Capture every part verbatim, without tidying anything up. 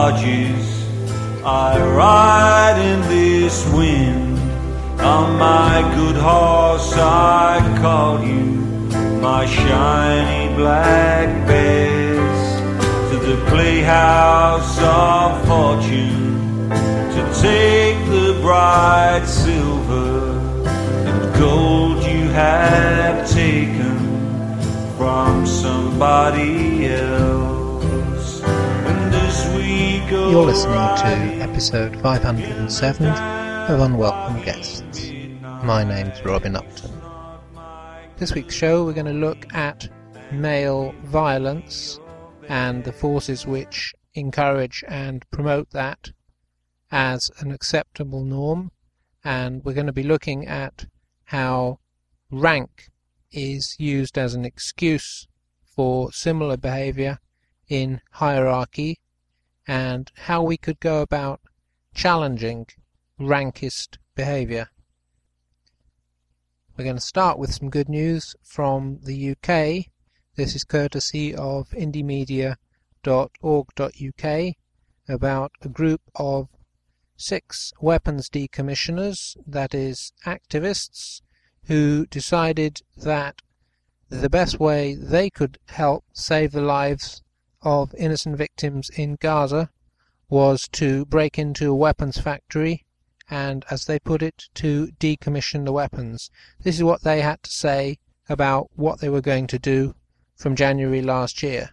charges. I ride in this wind. On my good horse I call you, my shiny black bears, to the playhouse of fortune, to take the bright silver and gold you have taken from somebody else. And as we go, you're listening to episode five hundred seven of Unwelcome Guests. My name's Robin Upton. This week's show we're going to look at male violence and the forces which encourage and promote that as an acceptable norm, and we're going to be looking at how rank is used as an excuse for similar behaviour in hierarchy, and how we could go about challenging rankist behaviour. We're going to start with some good news from the U K. This is courtesy of indie media dot org dot U K about a group of six weapons decommissioners, that is activists, who decided that the best way they could help save the lives of innocent victims in Gaza was to break into a weapons factory and, as they put it, to decommission the weapons. This is what they had to say about what they were going to do from January last year.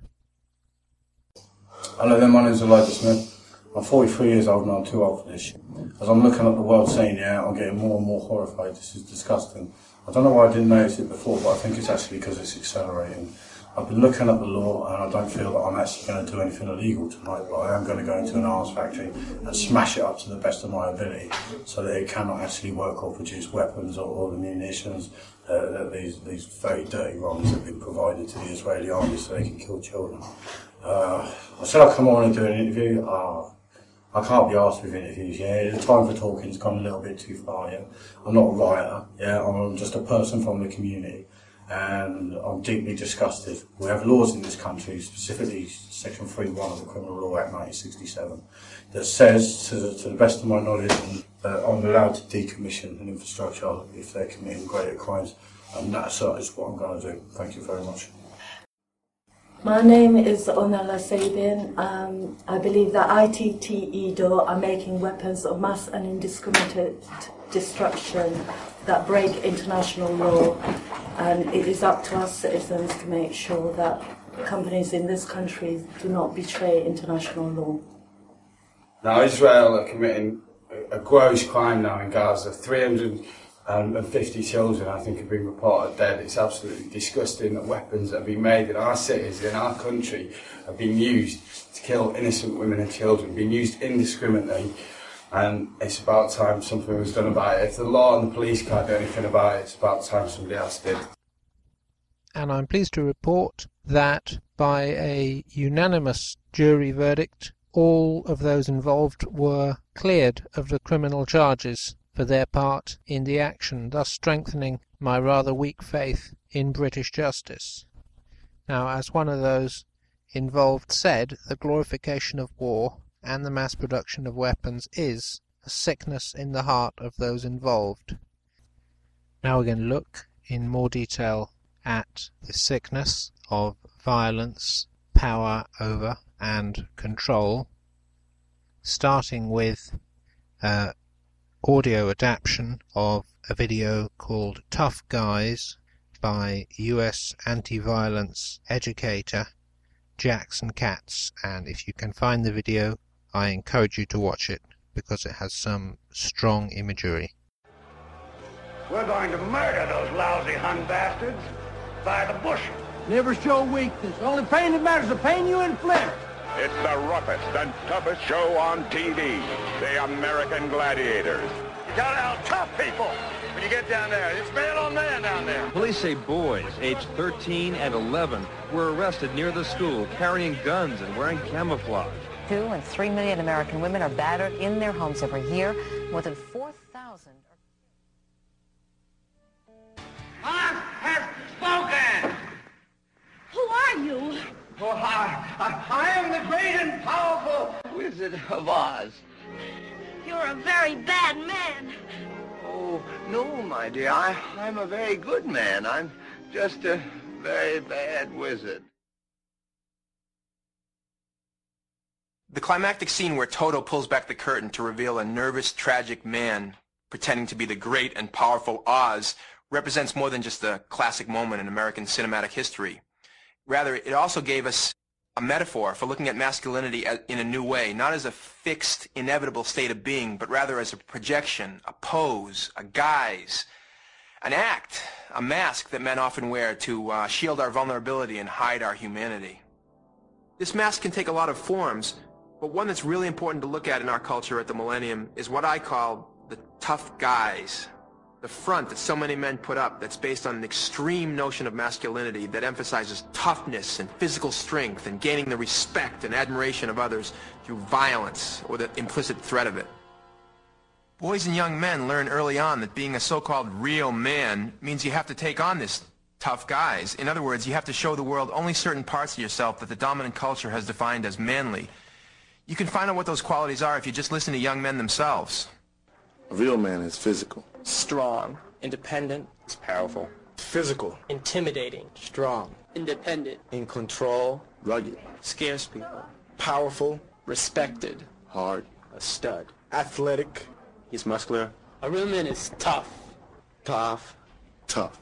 Hello there, my name's Elijah Smith. I'm forty-three years old and I'm too old for this shit. As I'm looking at the world scene now, I'm getting more and more horrified. This is disgusting. I don't know why I didn't notice it before, but I think it's actually because it's accelerating. I've been looking at the law and I don't feel that I'm actually going to do anything illegal tonight, but I am going to go into an arms factory and smash it up to the best of my ability so that it cannot actually work or produce weapons or, or the munitions uh, that these, these very dirty wrongs have been provided to the Israeli army so they can kill children. Uh, I said I'd come on and do an interview. Uh, I can't be asked with interviews, yeah. The time for talking's gone a little bit too far, yeah. I'm not a rioter, yeah. I'm just a person from the community. And I'm deeply disgusted. We have laws in this country, specifically Section three one of the Criminal Law Act nineteen sixty-seven, that says, to the, to the best of my knowledge, that I'm allowed to decommission an infrastructure if they're committing greater crimes. And that uh, is what I'm going to do. Thank you very much. My name is Onala Sabin. Um, I believe that I T T E D O are making weapons of mass and indiscriminate destruction that break international law, and it is up to us citizens to make sure that companies in this country do not betray international law. Now, Israel are committing a gross crime now in Gaza. three hundred fifty children, I think, have been reported dead. It's absolutely disgusting that weapons that have been made in our cities, in our country, have been used to kill innocent women and children, been used indiscriminately. And it's about time something was done about it. If the law and the police can't do anything about it, it's about time somebody else did. And I'm pleased to report that by a unanimous jury verdict, all of those involved were cleared of the criminal charges for their part in the action, thus strengthening my rather weak faith in British justice. Now, as one of those involved said, the glorification of war and the mass production of weapons is a sickness in the heart of those involved. Now we're going to look in more detail at the sickness of violence, power over and control, starting with uh, audio adaptation of a video called Tough Guys by U S anti-violence educator Jackson Katz, and if you can find the video, I encourage you to watch it because it has some strong imagery. We're going to murder those lousy Hun bastards by the bushel. Never show weakness. The only pain that matters is the pain you inflict. It's the roughest and toughest show on T V. The American Gladiators. You gotta out tough people when you get down there. It's man on man down there. Police say boys aged thirteen and eleven were arrested near the school carrying guns and wearing camouflage. Two and three million American women are battered in their homes every year. More than four thousand. I have spoken. Who are you? Oh, I, I, I am the great and powerful. Who is Wizard of Oz. You're a very bad man. Oh, no, my dear. I, I'm a very good man. I'm just a very bad wizard. The climactic scene where Toto pulls back the curtain to reveal a nervous, tragic man pretending to be the great and powerful Oz represents more than just a classic moment in American cinematic history. Rather, it also gave us a metaphor for looking at masculinity in a new way, not as a fixed, inevitable state of being, but rather as a projection, a pose, a guise, an act, a mask that men often wear to uh, shield our vulnerability and hide our humanity. This mask can take a lot of forms, but one that's really important to look at in our culture at the millennium is what I call the tough guise. The front that so many men put up that's based on an extreme notion of masculinity that emphasizes toughness and physical strength and gaining the respect and admiration of others through violence or the implicit threat of it. Boys and young men learn early on that being a so-called real man means you have to take on this tough guise. In other words, you have to show the world only certain parts of yourself that the dominant culture has defined as manly. You can find out what those qualities are if you just listen to young men themselves. A real man is physical. Strong. Independent. It's powerful. Physical. Intimidating. Strong. Independent. In control. Rugged. Scares people. Powerful. Respected. Hard. A stud. Athletic. He's muscular. A real man is tough. Tough. Tough.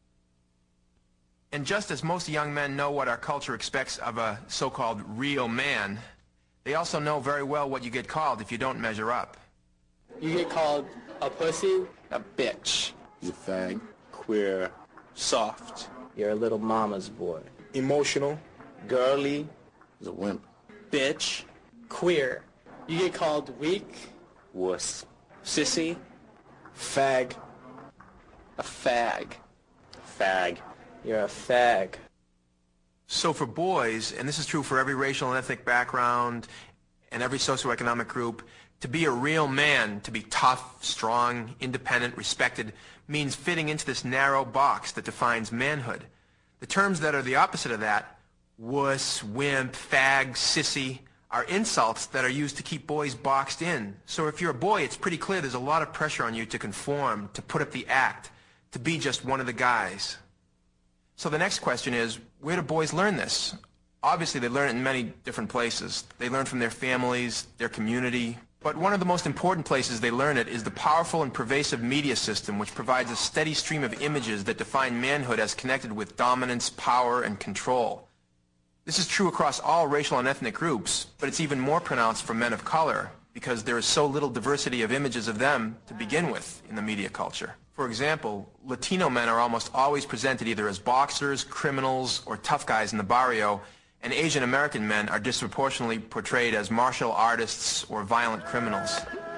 And just as most young men know what our culture expects of a so-called real man, they also know very well what you get called if you don't measure up. You get called a pussy, a bitch. He's a fag. Queer. Soft. You're a little mama's boy. Emotional. Girly. He's a wimp. Bitch. Queer. You get called weak. Wuss. Sissy. Fag. A fag. Fag. You're a fag. So for boys, and this is true for every racial and ethnic background and every socioeconomic group, to be a real man, to be tough, strong, independent, respected, means fitting into this narrow box that defines manhood. The terms that are the opposite of that, wuss, wimp, fag, sissy, are insults that are used to keep boys boxed in. So if you're a boy, it's pretty clear there's a lot of pressure on you to conform, to put up the act, to be just one of the guys. So the next question is, where do boys learn this? Obviously, they learn it in many different places. They learn from their families, their community. But one of the most important places they learn it is the powerful and pervasive media system, which provides a steady stream of images that define manhood as connected with dominance, power, and control. This is true across all racial and ethnic groups, but it's even more pronounced for men of color, because there is so little diversity of images of them to begin with in the media culture. For example, Latino men are almost always presented either as boxers, criminals, or tough guys in the barrio, and Asian American men are disproportionately portrayed as martial artists or violent criminals.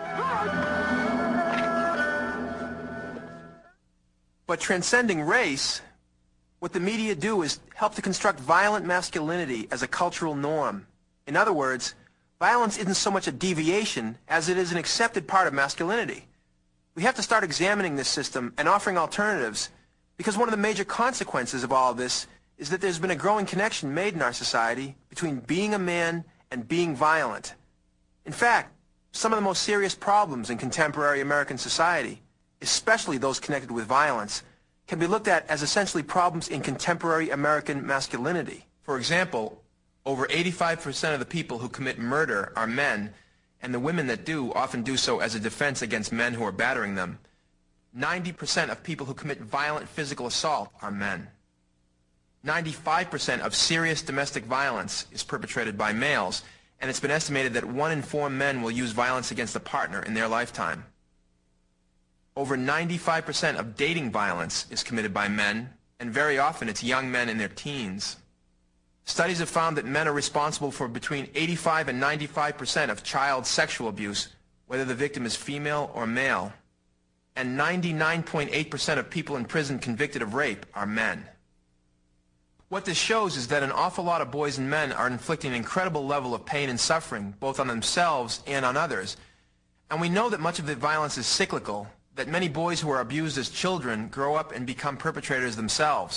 But transcending race, what the media do is help to construct violent masculinity as a cultural norm. In other words, violence isn't so much a deviation as it is an accepted part of masculinity. We have to start examining this system and offering alternatives, because one of the major consequences of all of this is that there's been a growing connection made in our society between being a man and being violent. In fact, some of the most serious problems in contemporary American society, especially those connected with violence, can be looked at as essentially problems in contemporary American masculinity. For example, over eighty-five percent of the people who commit murder are men, and the women that do often do so as a defense against men who are battering them. ninety percent of people who commit violent physical assault are men. ninety-five percent of serious domestic violence is perpetrated by males, and it's been estimated that one in four men will use violence against a partner in their lifetime. Over ninety-five percent of dating violence is committed by men, and very often it's young men in their teens. Studies have found that men are responsible for between eighty-five and ninety-five percent of child sexual abuse, whether the victim is female or male. And ninety-nine point eight percent of people in prison convicted of rape are men. What this shows is that an awful lot of boys and men are inflicting an incredible level of pain and suffering, both on themselves and on others. And we know that much of the violence is cyclical, that many boys who are abused as children grow up and become perpetrators themselves.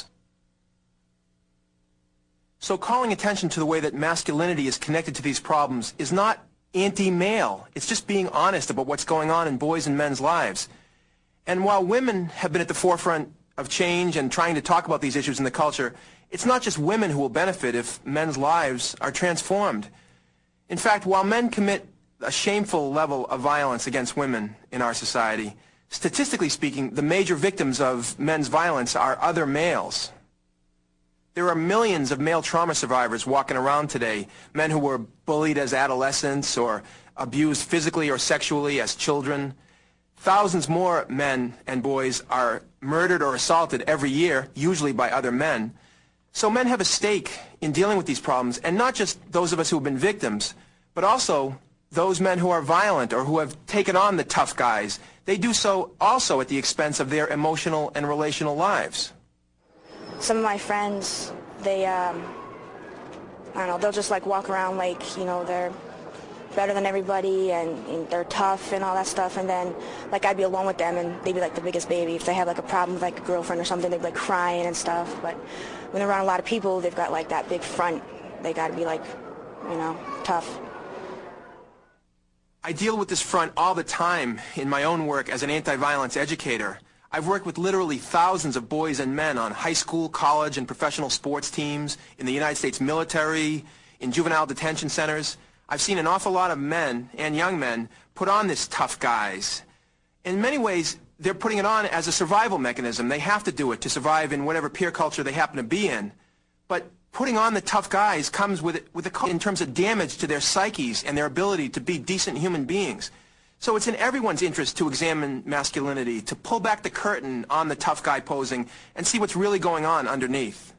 So calling attention to the way that masculinity is connected to these problems is not anti-male. It's just being honest about what's going on in boys' and men's lives. And while women have been at the forefront of change and trying to talk about these issues in the culture, it's not just women who will benefit if men's lives are transformed. In fact, while men commit a shameful level of violence against women in our society, statistically speaking, the major victims of men's violence are other males. There are millions of male trauma survivors walking around today, men who were bullied as adolescents or abused physically or sexually as children. Thousands more men and boys are murdered or assaulted every year, usually by other men. So men have a stake in dealing with these problems, and not just those of us who have been victims, but also those men who are violent or who have taken on the tough guys. They do so also at the expense of their emotional and relational lives. Some of my friends, they, um, I don't know, they'll just like walk around like, you know, they're better than everybody and, and they're tough and all that stuff, and then like I'd be alone with them and they'd be like the biggest baby. If they have like a problem with like a girlfriend or something, they'd be like crying and stuff. But when they're around a lot of people, they've got like that big front. They got to be like, you know, tough. I deal with this front all the time in my own work as an anti-violence educator. I've worked with literally thousands of boys and men on high school, college, and professional sports teams, in the United States military, in juvenile detention centers. I've seen an awful lot of men and young men put on this tough guys. In many ways, they're putting it on as a survival mechanism. They have to do it to survive in whatever peer culture they happen to be in. But putting on the tough guys comes with, with a, in terms of damage to their psyches and their ability to be decent human beings. So it's in everyone's interest to examine masculinity, to pull back the curtain on the tough guy posing and see what's really going on underneath.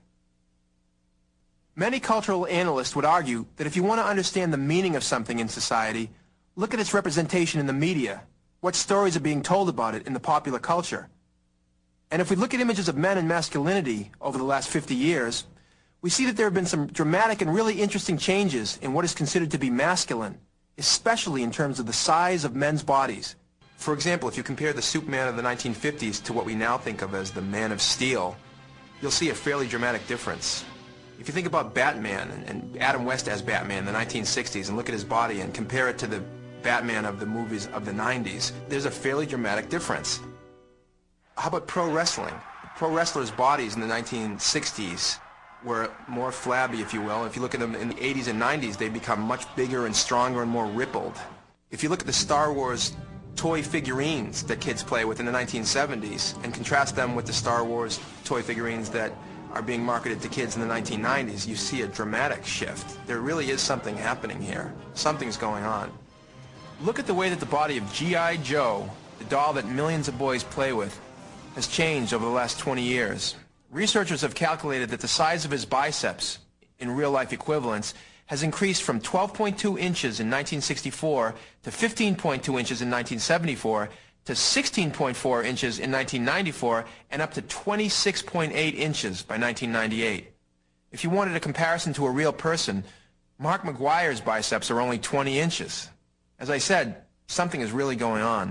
Many cultural analysts would argue that if you want to understand the meaning of something in society, look at its representation in the media, what stories are being told about it in the popular culture. And if we look at images of men and masculinity over the last fifty years, we see that there have been some dramatic and really interesting changes in what is considered to be masculine, especially in terms of the size of men's bodies. For example, if you compare the Superman of the nineteen fifties to what we now think of as the Man of Steel, you'll see a fairly dramatic difference. If you think about Batman and Adam West as Batman in the nineteen sixties and look at his body and compare it to the Batman of the movies of the nineties, there's a fairly dramatic difference. How about pro wrestling? Pro wrestlers' bodies in the nineteen sixties were more flabby, if you will. If you look at them in the eighties and nineties, they become much bigger and stronger and more rippled. If you look at the Star Wars toy figurines that kids play with in the nineteen seventies and contrast them with the Star Wars toy figurines that are being marketed to kids in the nineteen nineties, you see a dramatic shift. There really is something happening here. Something's going on. Look at the way that the body of G I Joe, the doll that millions of boys play with, has changed over the last twenty years. Researchers have calculated that the size of his biceps, in real-life equivalents, has increased from twelve point two inches in nineteen sixty-four to fifteen point two inches in nineteen seventy-four to sixteen point four inches in nineteen ninety-four and up to twenty-six point eight inches by nineteen ninety-eight. If you wanted a comparison to a real person, Mark McGuire's biceps are only twenty inches. As I said, something is really going on.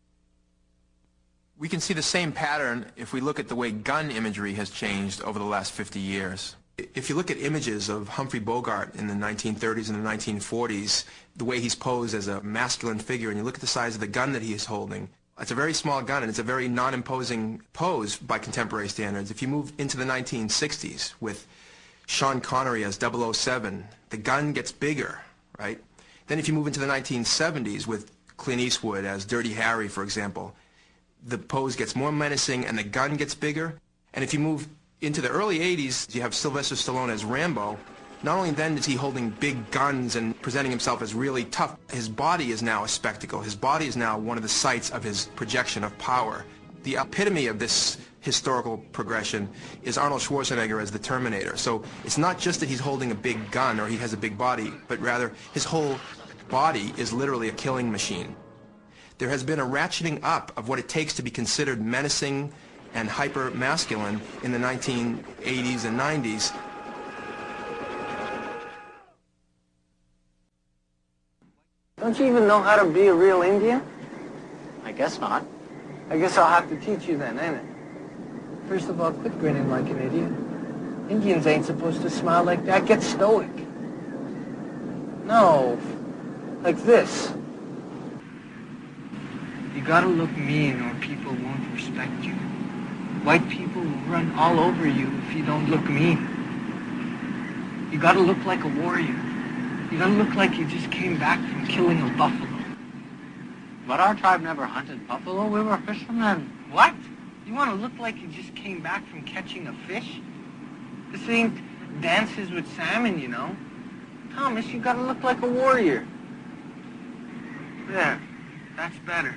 We can see the same pattern if we look at the way gun imagery has changed over the last fifty years. If you look at images of Humphrey Bogart in the nineteen thirties and the nineteen forties, the way he's posed as a masculine figure, and you look at the size of the gun that he is holding, it's a very small gun and it's a very non-imposing pose by contemporary standards. If you move into the nineteen sixties with Sean Connery as double oh seven, the gun gets bigger, right? Then if you move into the nineteen seventies with Clint Eastwood as Dirty Harry, for example, the pose gets more menacing and the gun gets bigger. And if you move into the early eighties, you have Sylvester Stallone as Rambo. Not only then is he holding big guns and presenting himself as really tough, his body is now a spectacle. His body is now one of the sites of his projection of power. The epitome of this historical progression is Arnold Schwarzenegger as the Terminator. So it's not just that he's holding a big gun or he has a big body, but rather his whole body is literally a killing machine. There has been a ratcheting up of what it takes to be considered menacing and hyper-masculine in the nineteen eighties and nineties. Don't you even know how to be a real Indian? I guess not. I guess I'll have to teach you then, ain't it? First of all, quit grinning like an idiot. Indians ain't supposed to smile like that. Get stoic. No. like this. You gotta look mean or people won't respect you. White people will run all over you if you don't look mean. You gotta look like a warrior. You gotta look like you just came back from killing a buffalo. But our tribe never hunted buffalo. We were fishermen. What? You wanna look like you just came back from catching a fish? This ain't Dances with Salmon, you know. Thomas, you gotta look like a warrior. There. That's better.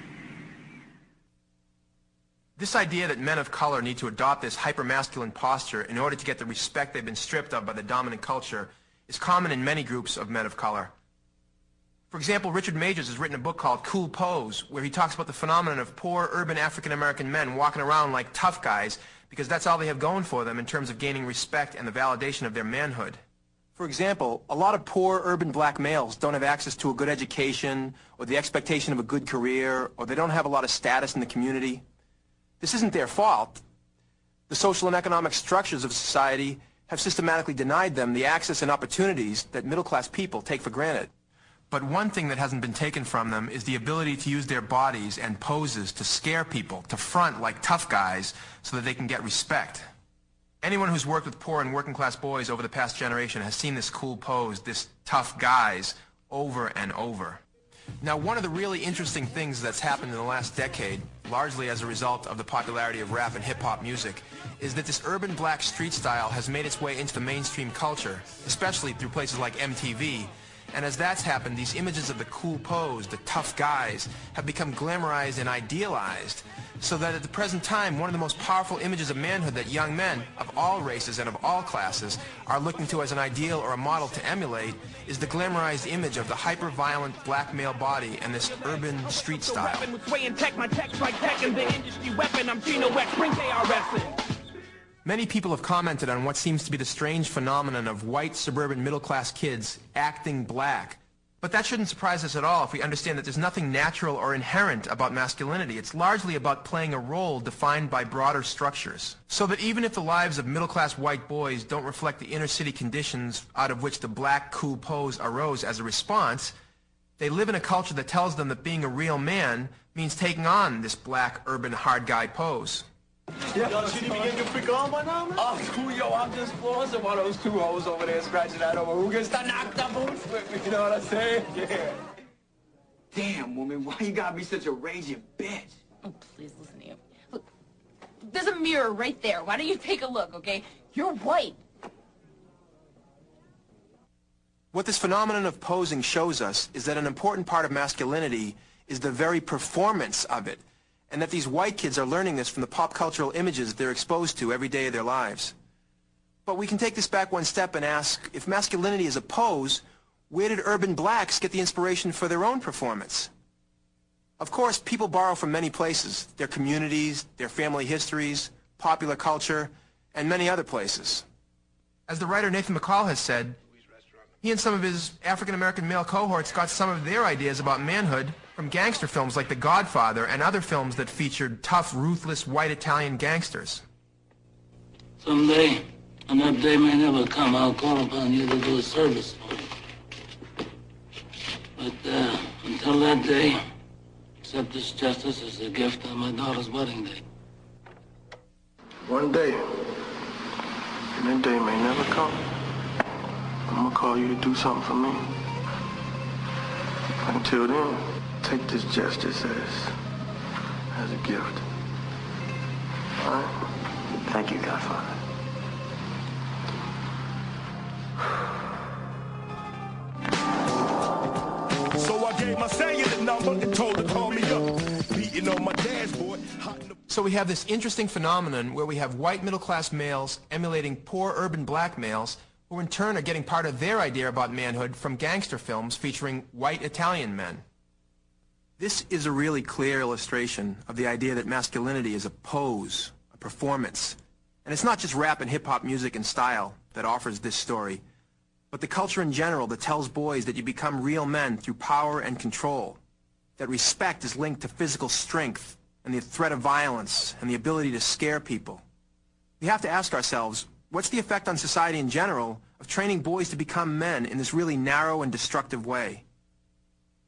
This idea that men of color need to adopt this hypermasculine posture in order to get the respect they've been stripped of by the dominant culture is common in many groups of men of color. For example, Richard Majors has written a book called Cool Pose, where he talks about the phenomenon of poor urban African-American men walking around like tough guys because that's all they have going for them in terms of gaining respect and the validation of their manhood. For example, a lot of poor urban black males don't have access to a good education or the expectation of a good career, or they don't have a lot of status in the community. This isn't their fault. The social and economic structures of society have systematically denied them the access and opportunities that middle-class people take for granted. But one thing that hasn't been taken from them is the ability to use their bodies and poses to scare people, to front like tough guys so that they can get respect. Anyone who's worked with poor and working class boys over the past generation has seen this cool pose, this tough guys, over and over. Now, one of the really interesting things that's happened in the last decade, largely as a result of the popularity of rap and hip-hop music, is that this urban black street style has made its way into the mainstream culture, especially through places like M T V. And as that's happened, these images of the cool pose, the tough guys, have become glamorized and idealized, so that at the present time, one of the most powerful images of manhood that young men of all races and of all classes are looking to as an ideal or a model to emulate is the glamorized image of the hyper-violent black male body and this urban street style. Many people have commented on what seems to be the strange phenomenon of white suburban middle-class kids acting black. But that shouldn't surprise us at all if we understand that there's nothing natural or inherent about masculinity. It's largely about playing a role defined by broader structures. So that even if the lives of middle-class white boys don't reflect the inner-city conditions out of which the black cool pose arose as a response, they live in a culture that tells them that being a real man means taking on this black urban hard guy pose. Yo, shit, you begin to freak on by now, man? Oh, cool, yo, I'm just flossing while those two hoes over there scratching that over. Who gets to knock the boots with me, you know what I'm saying? Yeah. Damn, woman, why you gotta be such a raging bitch? Oh, please listen to you. Look, there's a mirror right there. Why don't you take a look, okay? You're white. What this phenomenon of posing shows us is that an important part of masculinity is the very performance of it, and that these white kids are learning this from the pop cultural images they're exposed to every day of their lives. But we can take this back one step and ask, if masculinity is a pose, where did urban blacks get the inspiration for their own performance? Of course, people borrow from many places, their communities, their family histories, popular culture, and many other places. As the writer Nathan McCall has said, he and some of his African-American male cohorts got some of their ideas about manhood from gangster films like The Godfather and other films that featured tough, ruthless, white Italian gangsters. Someday, and that day may never come, I'll call upon you to do a service for me. But uh, until that day, accept this justice as a gift on my daughter's wedding day. One day, and that day may never come, I'm gonna call you to do something for me. Until then, take this justice as, as a gift. All right? Thank you, Godfather. So I gave my cellular number and told her to call me up. Beating on my dashboard. So we have this interesting phenomenon where we have white middle-class males emulating poor urban black males who in turn are getting part of their idea about manhood from gangster films featuring white Italian men. This is a really clear illustration of the idea that masculinity is a pose, a performance. And it's not just rap and hip-hop music and style that offers this story, but the culture in general that tells boys that you become real men through power and control, that respect is linked to physical strength and the threat of violence and the ability to scare people. We have to ask ourselves, what's the effect on society in general of training boys to become men in this really narrow and destructive way?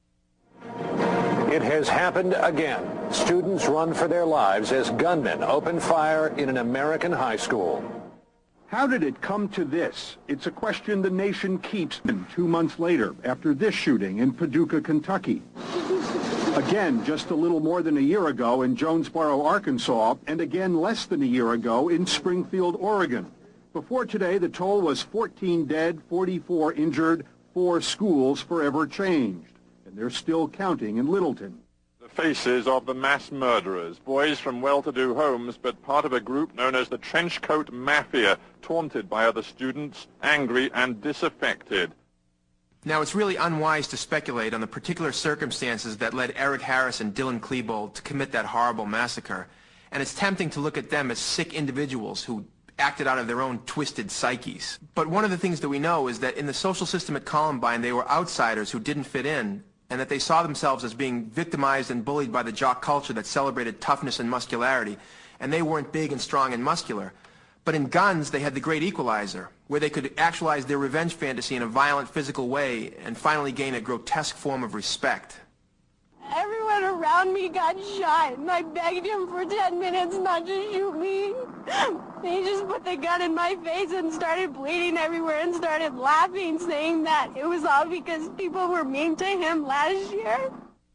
It has happened again. Students run for their lives as gunmen open fire in an American high school. How did it come to this? It's a question the nation keeps two months later after this shooting in Paducah, Kentucky. Again, just a little more than a year ago in Jonesboro, Arkansas, and again less than a year ago in Springfield, Oregon. Before today, the toll was fourteen dead, forty-four injured, four schools forever changed. And they're still counting in Littleton. The faces of the mass murderers, boys from well-to-do homes, but part of a group known as the Trenchcoat Mafia, taunted by other students, angry and disaffected. Now, it's really unwise to speculate on the particular circumstances that led Eric Harris and Dylan Klebold to commit that horrible massacre, and it's tempting to look at them as sick individuals who acted out of their own twisted psyches. But one of the things that we know is that in the social system at Columbine, they were outsiders who didn't fit in, and that they saw themselves as being victimized and bullied by the jock culture that celebrated toughness and muscularity, and they weren't big and strong and muscular. But in guns, they had the great equalizer, where they could actualize their revenge fantasy in a violent physical way and finally gain a grotesque form of respect. Everyone around me got shot, and I begged him for ten minutes not to shoot me. He just put the gun in my face and started bleeding everywhere and started laughing, saying that it was all because people were mean to him last year.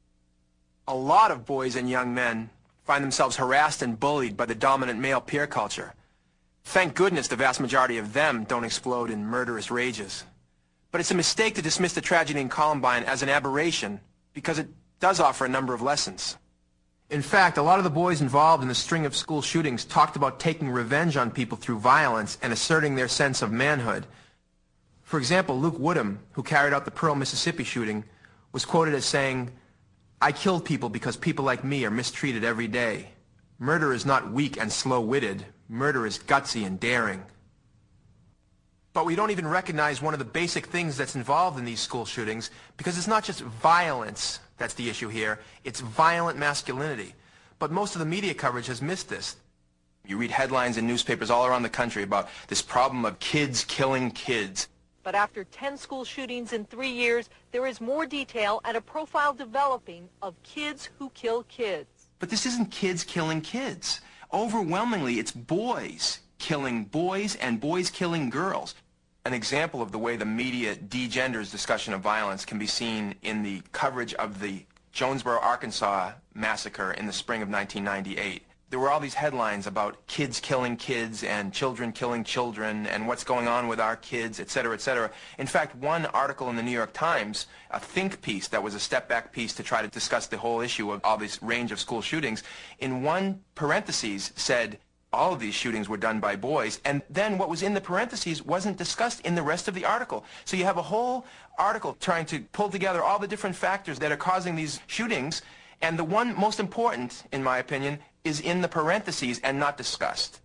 A lot of boys and young men find themselves harassed and bullied by the dominant male peer culture. Thank goodness the vast majority of them don't explode in murderous rages. But it's a mistake to dismiss the tragedy in Columbine as an aberration, because it does offer a number of lessons. In fact, a lot of the boys involved in the string of school shootings talked about taking revenge on people through violence and asserting their sense of manhood. For example, Luke Woodham, who carried out the Pearl, Mississippi shooting, was quoted as saying, "I killed people because people like me are mistreated every day. Murder is not weak and slow-witted. Murder is gutsy and daring." But we don't even recognize one of the basic things that's involved in these school shootings, because it's not just violence that's the issue here, it's violent masculinity. But most of the media coverage has missed this. You read headlines in newspapers all around the country about this problem of kids killing kids. But after ten school shootings in three years, there is more detail and a profile developing of kids who kill kids. But this isn't kids killing kids. Overwhelmingly, it's boys killing boys and boys killing girls. An example of the way the media degenders discussion of violence can be seen in the coverage of the Jonesboro, Arkansas massacre in the spring of nineteen ninety-eight. There were all these headlines about kids killing kids and children killing children and what's going on with our kids, et cetera, et cetera. In fact, one article in the New York Times, a think piece that was a step-back piece to try to discuss the whole issue of all this range of school shootings, in one parentheses said all of these shootings were done by boys, and then what was in the parentheses wasn't discussed in the rest of the article. So you have a whole article trying to pull together all the different factors that are causing these shootings, and the one most important, in my opinion, is in the parentheses and not discussed.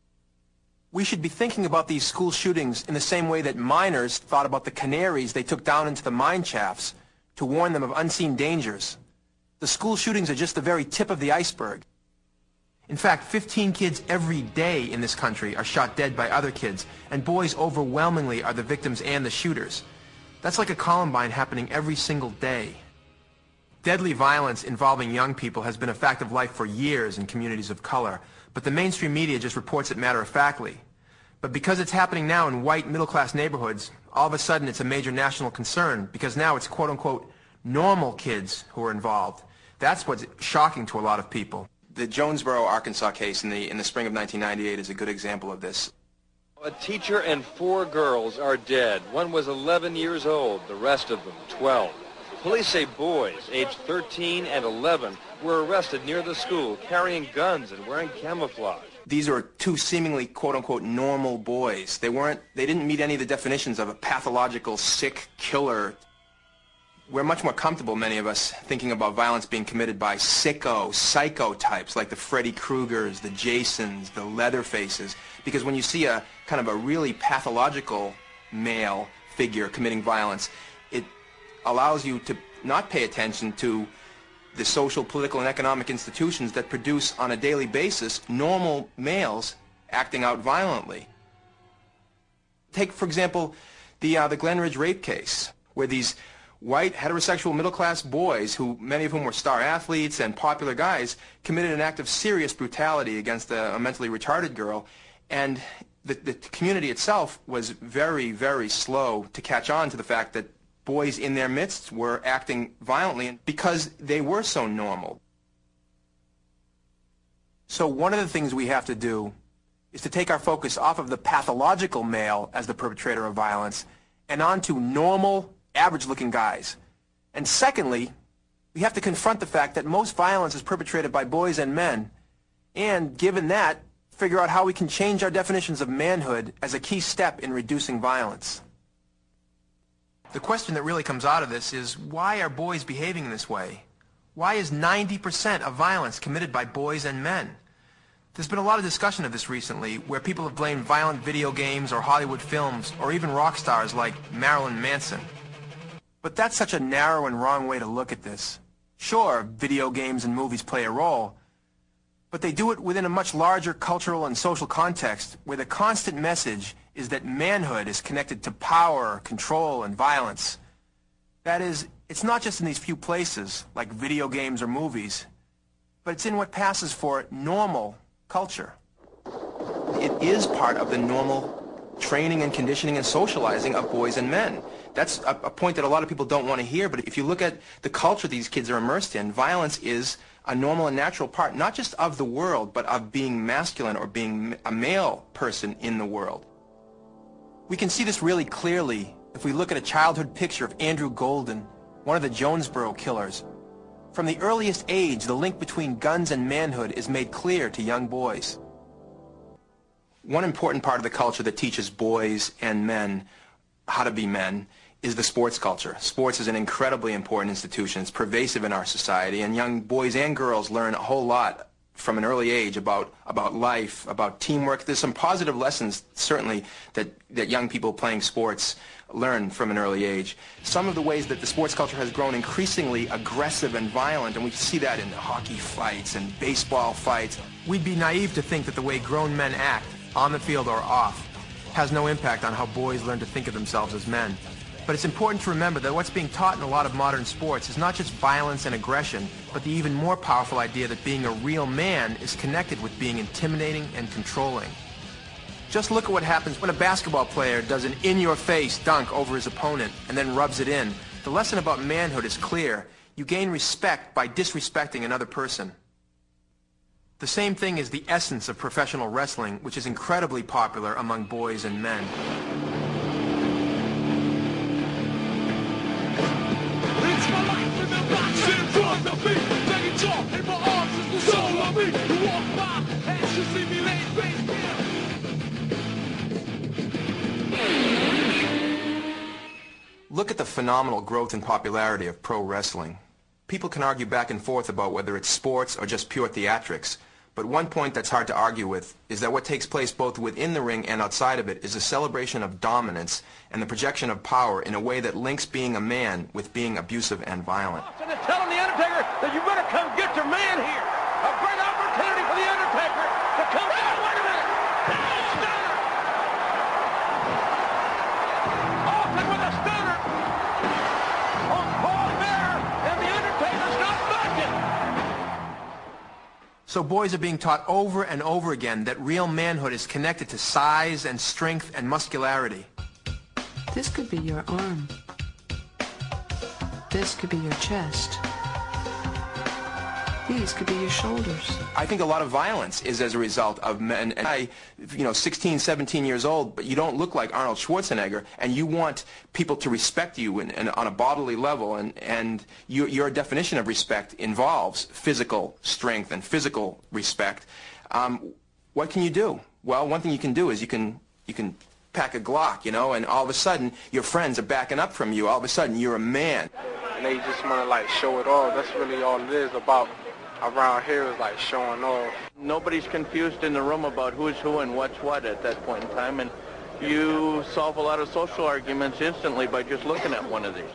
We should be thinking about these school shootings in the same way that miners thought about the canaries they took down into the mine shafts to warn them of unseen dangers. The school shootings are just the very tip of the iceberg. In fact, fifteen kids every day in this country are shot dead by other kids, and boys overwhelmingly are the victims and the shooters. That's like a Columbine happening every single day. Deadly violence involving young people has been a fact of life for years in communities of color, but the mainstream media just reports it matter-of-factly. But because it's happening now in white middle-class neighborhoods, all of a sudden it's a major national concern, because now it's quote-unquote normal kids who are involved. That's what's shocking to a lot of people. The Jonesboro, Arkansas case in the, in the spring of nineteen ninety-eight is a good example of this. A teacher and four girls are dead. One was eleven years old, the rest of them twelve. Police say boys, aged thirteen and eleven, were arrested near the school carrying guns and wearing camouflage. These are two seemingly quote-unquote normal boys. They weren't, they didn't meet any of the definitions of a pathological, sick killer. We're much more comfortable, many of us, thinking about violence being committed by sicko, psycho types like the Freddy Kruegers, the Jasons, the Leatherfaces, because when you see a kind of a really pathological male figure committing violence, it allows you to not pay attention to the social, political, and economic institutions that produce on a daily basis normal males acting out violently. Take, for example, the, uh, the Glen Ridge rape case, where these white, heterosexual, middle-class boys, who many of whom were star athletes and popular guys, committed an act of serious brutality against a, a mentally retarded girl, and the, the community itself was very, very slow to catch on to the fact that boys in their midst were acting violently because they were so normal. So one of the things we have to do is to take our focus off of the pathological male as the perpetrator of violence and onto normal, average-looking guys. And secondly, we have to confront the fact that most violence is perpetrated by boys and men, and given that, figure out how we can change our definitions of manhood as a key step in reducing violence. The question that really comes out of this is, why are boys behaving in this way? Why is ninety percent of violence committed by boys and men? There's been a lot of discussion of this recently, where people have blamed violent video games or Hollywood films, or even rock stars like Marilyn Manson. But that's such a narrow and wrong way to look at this. Sure, video games and movies play a role, but they do it within a much larger cultural and social context where the constant message is that manhood is connected to power, control, and violence. That is, it's not just in these few places, like video games or movies, but it's in what passes for normal culture. It is part of the normal training and conditioning and socializing of boys and men. That's a, a point that a lot of people don't want to hear, but if you look at the culture these kids are immersed in, violence is a normal and natural part, not just of the world, but of being masculine or being a male person in the world. We can see this really clearly if we look at a childhood picture of Andrew Golden, one of the Jonesboro killers. From the earliest age, the link between guns and manhood is made clear to young boys. One important part of the culture that teaches boys and men how to be men is the sports culture. Sports is an incredibly important institution. It's pervasive in our society, and young boys and girls learn a whole lot from an early age about, about life, about teamwork. There's some positive lessons, certainly, that, that young people playing sports learn from an early age. Some of the ways that the sports culture has grown increasingly aggressive and violent, and we see that in hockey fights and baseball fights. We'd be naive to think that the way grown men act, on the field or off, has no impact on how boys learn to think of themselves as men. But it's important to remember that what's being taught in a lot of modern sports is not just violence and aggression, but the even more powerful idea that being a real man is connected with being intimidating and controlling. Just look at what happens when a basketball player does an in-your-face dunk over his opponent and then rubs it in. The lesson about manhood is clear. You gain respect by disrespecting another person. The same thing is the essence of professional wrestling, which is incredibly popular among boys and men. It's my life in the box in front of me. Taking talk in my arms is the soul of me. You walk by and you see me laying face down. Look at the phenomenal growth and popularity of pro wrestling. People can argue back and forth about whether it's sports or just pure theatrics, but one point that's hard to argue with is that what takes place both within the ring and outside of it is a celebration of dominance and the projection of power in a way that links being a man with being abusive and violent. And they're telling The Undertaker that you better come get your man here. A great opportunity for The Undertaker to come down. Wait a minute. Stunner. Austin with a stunner on Paul Bearer, and The Undertaker's not budging. So boys are being taught over and over again that real manhood is connected to size and strength and muscularity. This could be your arm. This could be your chest. These could be your shoulders. I think a lot of violence is as a result of men. And I, you know, sixteen, seventeen years old, but you don't look like Arnold Schwarzenegger, and you want people to respect you in, in, on a bodily level, and, and your, your definition of respect involves physical strength and physical respect. Um, what can you do? Well, one thing you can do is you can, you can pack a Glock, you know, and all of a sudden your friends are backing up from you. All of a sudden you're a man. And they just want to, like, show it off. That's really all it is about. Around here is like showing off. Nobody's confused in the room about who's who and what's what at that point in time, and you solve a lot of social arguments instantly by just looking at one of these.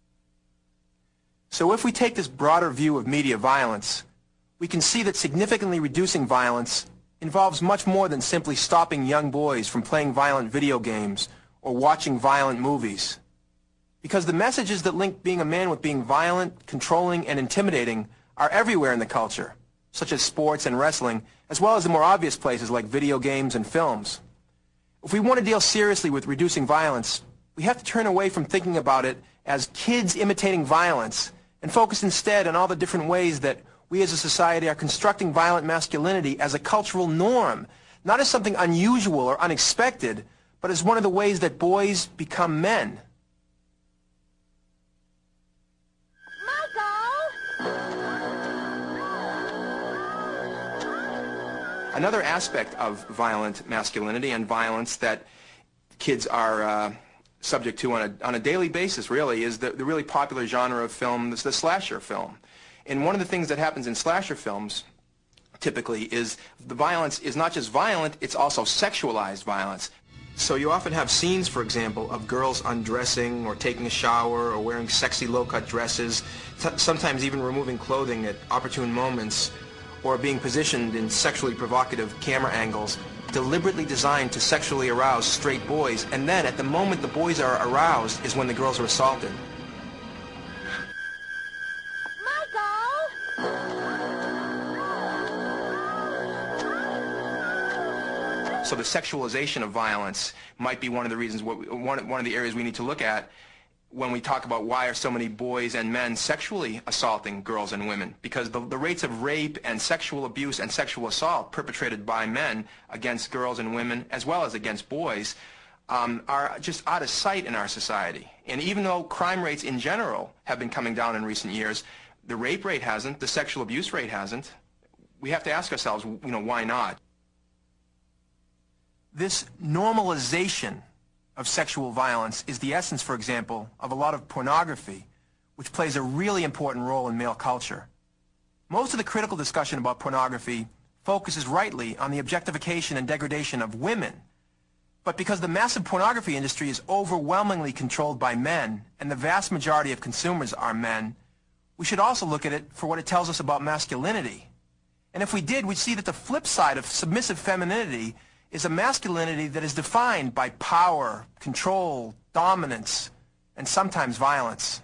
So if we take this broader view of media violence, we can see that significantly reducing violence involves much more than simply stopping young boys from playing violent video games or watching violent movies. Because the messages that link being a man with being violent, controlling, and intimidating are everywhere in the culture, such as sports and wrestling, as well as the more obvious places like video games and films. If we want to deal seriously with reducing violence, we have to turn away from thinking about it as kids imitating violence and focus instead on all the different ways that we as a society are constructing violent masculinity as a cultural norm, not as something unusual or unexpected, but as one of the ways that boys become men. Another aspect of violent masculinity and violence that kids are uh, subject to on a, on a daily basis, really, is the, the really popular genre of film, the slasher film. And one of the things that happens in slasher films, typically, is the violence is not just violent, it's also sexualized violence. So you often have scenes, for example, of girls undressing or taking a shower or wearing sexy low-cut dresses, sometimes even removing clothing at opportune moments, or being positioned in sexually provocative camera angles, deliberately designed to sexually arouse straight boys, and then at the moment the boys are aroused is when the girls are assaulted. So the sexualization of violence might be one of the reasons, what we, one, one of the areas we need to look at when we talk about why are so many boys and men sexually assaulting girls and women. Because the, the rates of rape and sexual abuse and sexual assault perpetrated by men against girls and women, as well as against boys, um, are just out of sight in our society. And even though crime rates in general have been coming down in recent years, the rape rate hasn't, the sexual abuse rate hasn't. We have to ask ourselves, you know, why not? This normalization of sexual violence is the essence, for example, of a lot of pornography, which plays a really important role in male culture. Most of the critical discussion about pornography focuses rightly on the objectification and degradation of women. But because the massive pornography industry is overwhelmingly controlled by men, and the vast majority of consumers are men, we should also look at it for what it tells us about masculinity. And if we did, we'd see that the flip side of submissive femininity is a masculinity that is defined by power, control, dominance, and sometimes violence.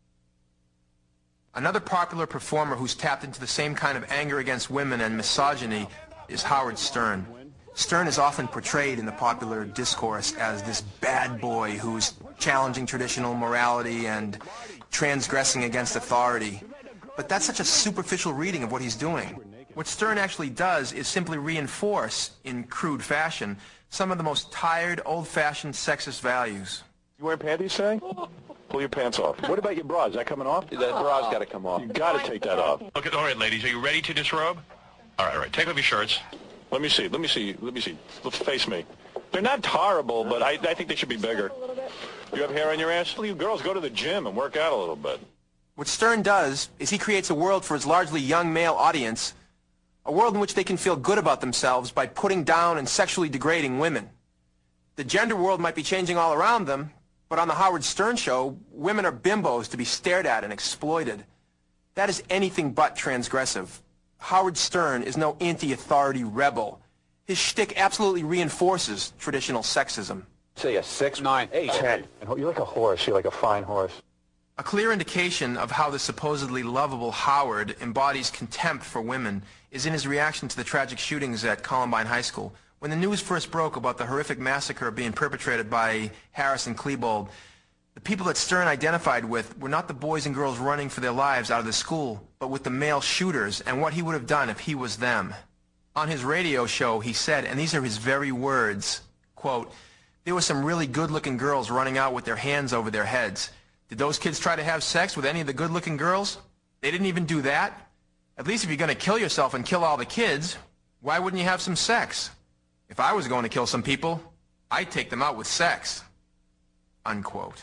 Another popular performer who's tapped into the same kind of anger against women and misogyny is Howard Stern. Stern is often portrayed in the popular discourse as this bad boy who's challenging traditional morality and transgressing against authority. But that's such a superficial reading of what he's doing. What Stern actually does is simply reinforce, in crude fashion, some of the most tired, old-fashioned sexist values. You wearing panties today? Pull your pants off. What about your bra? Is that coming off? That bra's got to come off. You got to take that off. Okay, all right, ladies, are you ready to disrobe? All right, all right, take off your shirts. Let me see, let me see, let me see. Face me. They're not horrible, but I, I think they should be bigger. You have hair on your ass? Well, you girls go to the gym and work out a little bit. What Stern does is he creates a world for his largely young male audience, a world in which they can feel good about themselves by putting down and sexually degrading women. The gender world might be changing all around them, but on the Howard Stern show, women are bimbos to be stared at and exploited. That is anything but transgressive. Howard Stern is no anti-authority rebel. His shtick absolutely reinforces traditional sexism. Say a six, nine, eight, ten. You're like a horse. You're like a fine horse. A clear indication of how the supposedly lovable Howard embodies contempt for women is in his reaction to the tragic shootings at Columbine High School. When the news first broke about the horrific massacre being perpetrated by Harris and Klebold, the people that Stern identified with were not the boys and girls running for their lives out of the school, but with the male shooters and what he would have done if he was them. On his radio show, he said, and these are his very words, quote, "There were some really good-looking girls running out with their hands over their heads. Did those kids try to have sex with any of the good-looking girls? They didn't even do that. At least if you're going to kill yourself and kill all the kids, why wouldn't you have some sex? If I was going to kill some people, I'd take them out with sex." Unquote.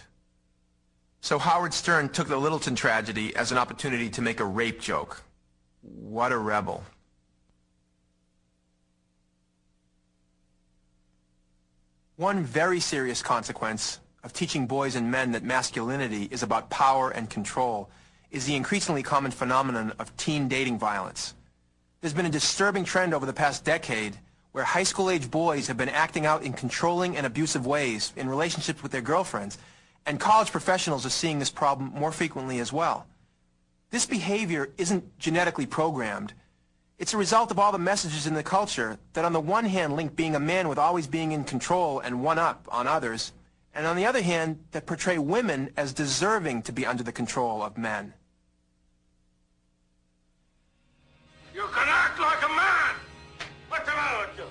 So Howard Stern took the Littleton tragedy as an opportunity to make a rape joke. What a rebel. One very serious consequence of teaching boys and men that masculinity is about power and control is the increasingly common phenomenon of teen dating violence. There's been a disturbing trend over the past decade where high school-age boys have been acting out in controlling and abusive ways in relationships with their girlfriends, And college professionals are seeing this problem more frequently as well. This behavior isn't genetically programmed. It's a result of all the messages in the culture that on the one hand link being a man with always being in control and one up on others, and on the other hand that portray women as deserving to be under the control of men. You can act like a man! What's the matter with you?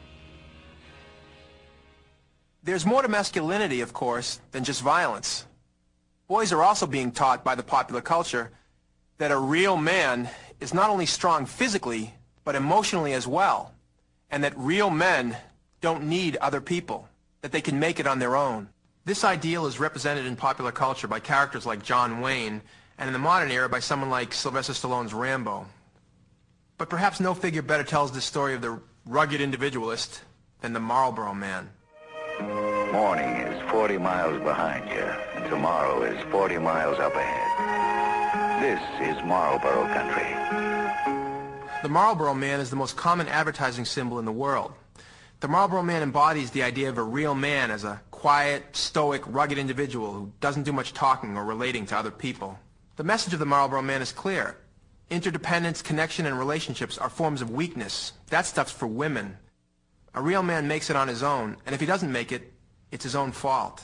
There's more to masculinity, of course, than just violence. Boys are also being taught by the popular culture that a real man is not only strong physically, but emotionally as well, and that real men don't need other people, that they can make it on their own. This ideal is represented in popular culture by characters like John Wayne, and in the modern era by someone like Sylvester Stallone's Rambo. But perhaps no figure better tells the story of the rugged individualist than the Marlboro Man. Morning is forty miles behind you, and tomorrow is forty miles up ahead. This is Marlboro country. The Marlboro Man is the most common advertising symbol in the world. The Marlboro Man embodies the idea of a real man as a quiet, stoic, rugged individual who doesn't do much talking or relating to other people. The message of the Marlboro Man is clear. Interdependence, connection, and relationships are forms of weakness. That stuff's for women. A real man makes it on his own, and if he doesn't make it, it's his own fault.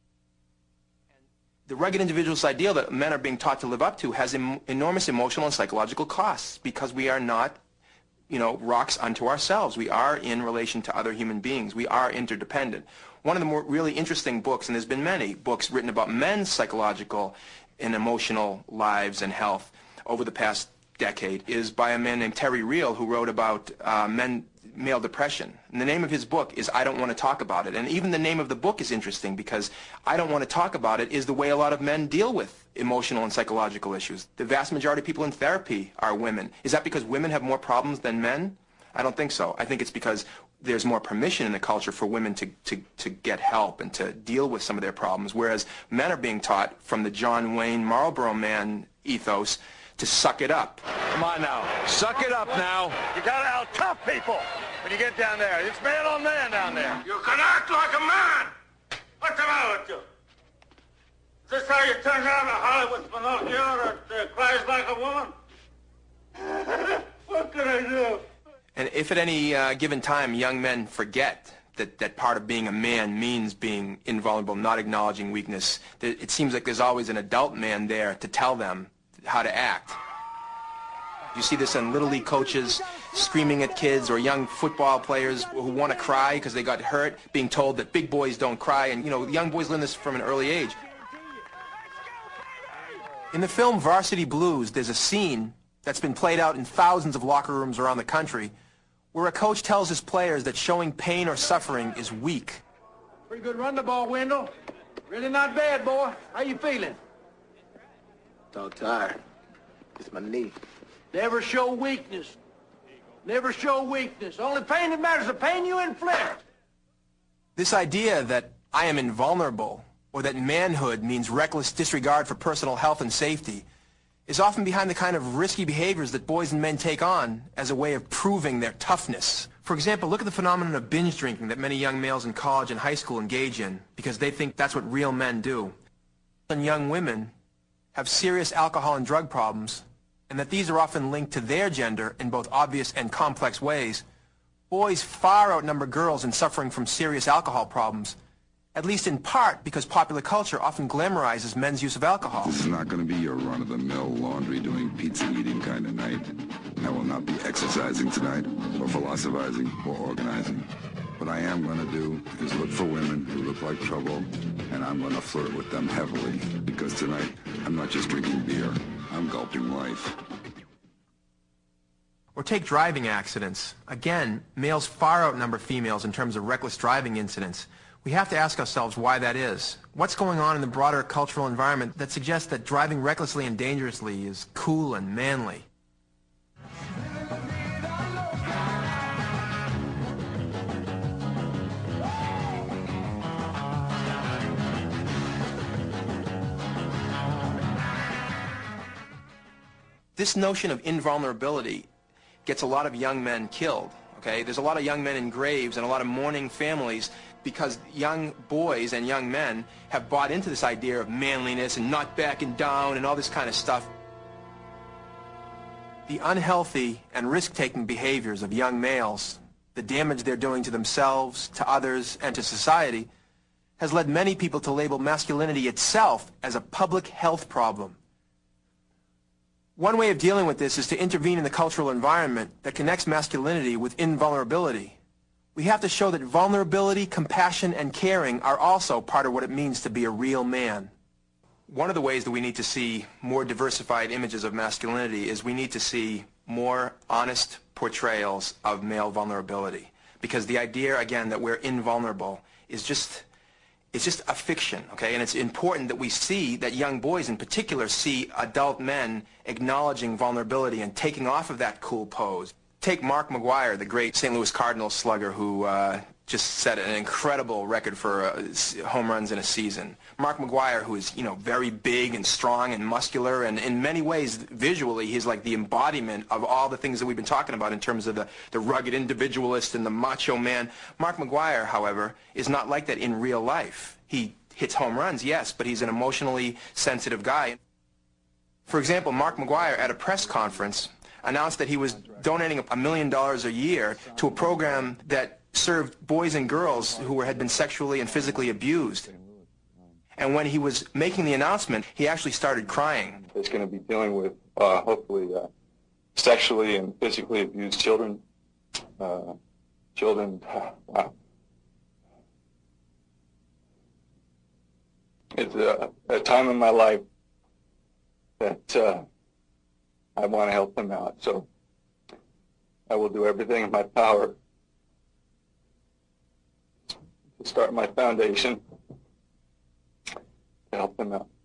The rugged individualist ideal that men are being taught to live up to has em enormous emotional and psychological costs because we are not, you know, rocks unto ourselves. We are in relation to other human beings. We are interdependent. One of the more really interesting books, and there's been many books written about men's psychological and emotional lives and health over the past decade, is by a man named Terry Real, who wrote about uh, men, male depression. And the name of his book is I Don't Want to Talk About It. And even the name of the book is interesting because I Don't Want to Talk About It is the way a lot of men deal with emotional and psychological issues. The vast majority of people in therapy are women. Is that because women have more problems than men? I don't think so. I think it's because there's more permission in the culture for women to, to, to get help and to deal with some of their problems, whereas men are being taught from the John Wayne Marlboro Man ethos to suck it up. Come on now. Suck it up now. You gotta out tough people when you get down there. It's man on man down there. You can act like a man. What's the matter with you? Is this how you turn down a Hollywood Pinocchio that uh, cries like a woman? What can I do? And if at any uh, given time young men forget that, that part of being a man means being invulnerable, not acknowledging weakness, it seems like there's always an adult man there to tell them how to act. You see this in Little League coaches screaming at kids, or young football players who want to cry because they got hurt, being told that big boys don't cry, and you know, young boys learn this from an early age. In the film Varsity Blues, there's a scene that's been played out in thousands of locker rooms around the country where a coach tells his players that showing pain or suffering is weak. Pretty good run the ball, Wendell. Really not bad, boy. How you feeling? Dog tired. It's my knee. Never show weakness. Never show weakness. Only pain that matters, the pain you inflict. This idea that I am invulnerable, or that manhood means reckless disregard for personal health and safety, is often behind the kind of risky behaviors that boys and men take on as a way of proving their toughness. For example, look at the phenomenon of binge drinking that many young males in college and high school engage in, because they think that's what real men do. And young women have serious alcohol and drug problems, and that these are often linked to their gender in both obvious and complex ways. Boys far outnumber girls in suffering from serious alcohol problems, at least in part because popular culture often glamorizes men's use of alcohol. This is not going to be your run-of-the-mill laundry-doing, pizza-eating kind of night. I will not be exercising tonight, or philosophizing, or organizing. What I am going to do is look for women who look like trouble, and I'm going to flirt with them heavily, because tonight I'm not just drinking beer, I'm gulping life. Or take driving accidents. Again, males far outnumber females in terms of reckless driving incidents. We have to ask ourselves why that is. What's going on in the broader cultural environment that suggests that driving recklessly and dangerously is cool and manly? This notion of invulnerability gets a lot of young men killed. Okay? There's a lot of young men in graves and a lot of mourning families because young boys and young men have bought into this idea of manliness and not backing down and all this kind of stuff. The unhealthy and risk-taking behaviors of young males, the damage they're doing to themselves, to others, and to society, has led many people to label masculinity itself as a public health problem. One way of dealing with this is to intervene in the cultural environment that connects masculinity with invulnerability. We have to show that vulnerability, compassion, and caring are also part of what it means to be a real man. One of the ways that we need to see more diversified images of masculinity is we need to see more honest portrayals of male vulnerability. Because the idea, again, that we're invulnerable is just, it's just a fiction, okay? And it's important that we see, that young boys in particular see adult men acknowledging vulnerability and taking off of that cool pose. Take Mark McGwire, the great Saint Louis Cardinals slugger who uh, just set an incredible record for uh, home runs in a season. Mark McGwire, who is, you know, very big and strong and muscular, and in many ways, visually, he's like the embodiment of all the things that we've been talking about in terms of the, the rugged individualist and the macho man. Mark McGwire, however, is not like that in real life. He hits home runs, yes, but he's an emotionally sensitive guy. For example, Mark McGwire at a press conference announced that he was donating a million dollars a year to a program that served boys and girls who were, had been sexually and physically abused. And when he was making the announcement, he actually started crying. It's going to be dealing with, uh, hopefully, uh, sexually and physically abused children. Uh, children, uh, wow. It's a, a time in my life that uh, I want to help them out. So I will do everything in my power to start my foundation to help them out.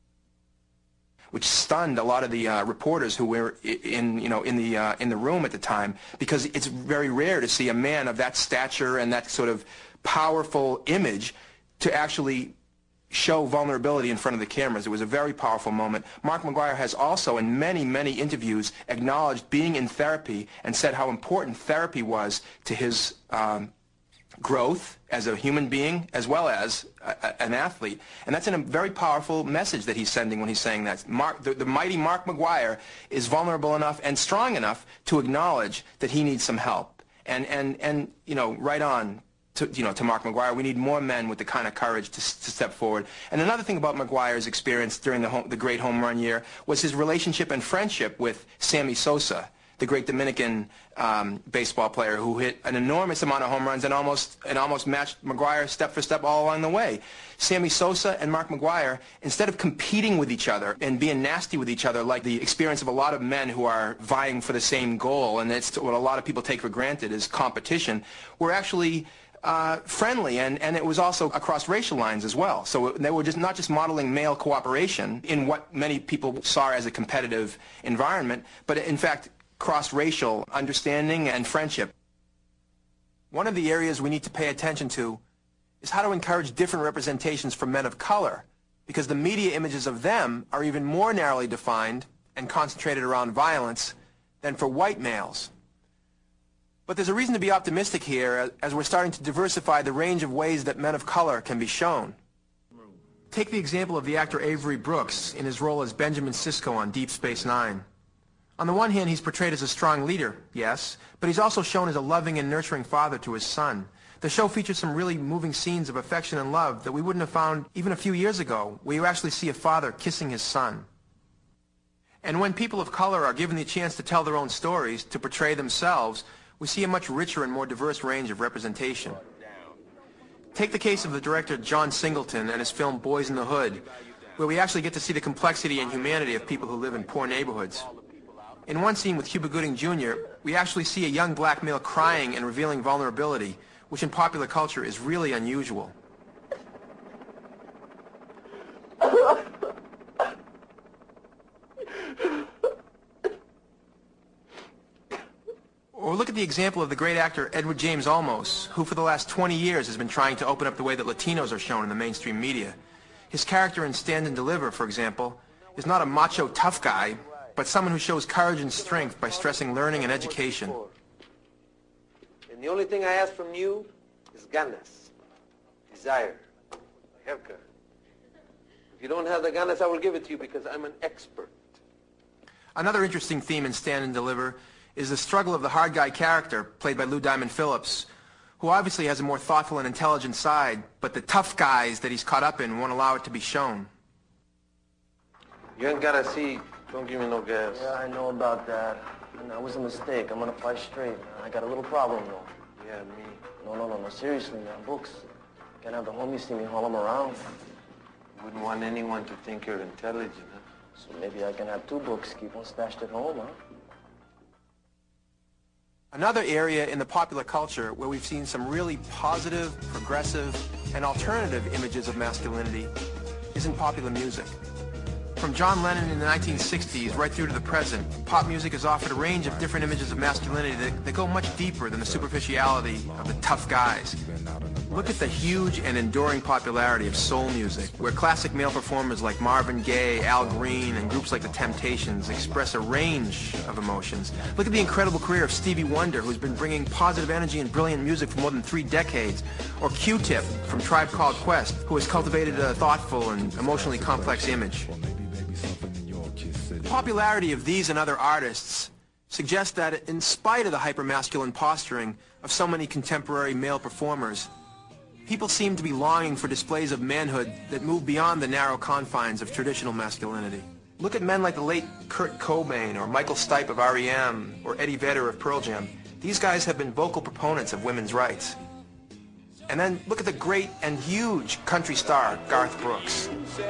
Which stunned a lot of the uh, reporters who were in, you know, in the uh, in the room at the time, because it's very rare to see a man of that stature and that sort of powerful image to actually show vulnerability in front of the cameras. It was a very powerful moment. Mark McGwire has also, in many, many interviews, acknowledged being in therapy and said how important therapy was to his um, growth as a human being as well as a, a, an athlete. And that's a very powerful message that he's sending when he's saying that. Mark, the, the mighty Mark McGwire is vulnerable enough and strong enough to acknowledge that he needs some help. And, and, and you know, right on to, you know, to Mark McGwire, we need more men with the kind of courage to, to step forward. And another thing about McGwire's experience during the, home, the great home run year was his relationship and friendship with Sammy Sosa, the great Dominican um, baseball player who hit an enormous amount of home runs and almost and almost matched McGwire step for step all along the way. Sammy Sosa and Mark McGwire, instead of competing with each other and being nasty with each other like the experience of a lot of men who are vying for the same goal, and it's what a lot of people take for granted is competition, were actually uh, friendly, and, and it was also across racial lines as well. So they were just not just modeling male cooperation in what many people saw as a competitive environment, but in fact cross-racial understanding and friendship. One of the areas we need to pay attention to is how to encourage different representations for men of color, because the media images of them are even more narrowly defined and concentrated around violence than for white males. But there's a reason to be optimistic here as we're starting to diversify the range of ways that men of color can be shown. Take the example of the actor Avery Brooks in his role as Benjamin Sisko on Deep Space Nine. On the one hand, he's portrayed as a strong leader, yes, but he's also shown as a loving and nurturing father to his son. The show features some really moving scenes of affection and love that we wouldn't have found even a few years ago, where you actually see a father kissing his son. And when people of color are given the chance to tell their own stories, to portray themselves, we see a much richer and more diverse range of representation. Take the case of the director John Singleton and his film Boys in the Hood, where we actually get to see the complexity and humanity of people who live in poor neighborhoods. In one scene with Cuba Gooding Junior, we actually see a young black male crying and revealing vulnerability, which in popular culture is really unusual. Or look at the example of the great actor Edward James Olmos, who for the last twenty years has been trying to open up the way that Latinos are shown in the mainstream media. His character in Stand and Deliver, for example, is not a macho tough guy, but someone who shows courage and strength by stressing learning and education. And the only thing I ask from you is ganas. desire, my haircut. If you don't have the ganas, I will give it to you because I'm an expert. Another interesting theme in Stand and Deliver is the struggle of the hard guy character, played by Lou Diamond Phillips, who obviously has a more thoughtful and intelligent side, but the tough guys that he's caught up in won't allow it to be shown. You ain't gotta see, don't give me no gas. Yeah, I know about that. And that was a mistake. I'm gonna fly straight. I got a little problem, though. Yeah, me. No, no, no, no. Seriously, man. Books. Can't have the homies see me haul them around. Wouldn't want anyone to think you're intelligent, huh? So maybe I can have two books, keep one stashed at home, huh? Another area in the popular culture where we've seen some really positive, progressive, and alternative images of masculinity is in popular music. From John Lennon in the nineteen sixties right through to the present, pop music has offered a range of different images of masculinity that, that go much deeper than the superficiality of the tough guys. Look at the huge and enduring popularity of soul music, where classic male performers like Marvin Gaye, Al Green, and groups like The Temptations express a range of emotions. Look at the incredible career of Stevie Wonder, who's been bringing positive energy and brilliant music for more than three decades. Or Q-Tip from Tribe Called Quest, who has cultivated a thoughtful and emotionally complex image. The popularity of these and other artists suggests that in spite of the hypermasculine posturing of so many contemporary male performers, people seem to be longing for displays of manhood that move beyond the narrow confines of traditional masculinity. Look at men like the late Kurt Cobain or Michael Stipe of R E M or Eddie Vedder of Pearl Jam. These guys have been vocal proponents of women's rights. And then look at the great and huge country star Garth Brooks.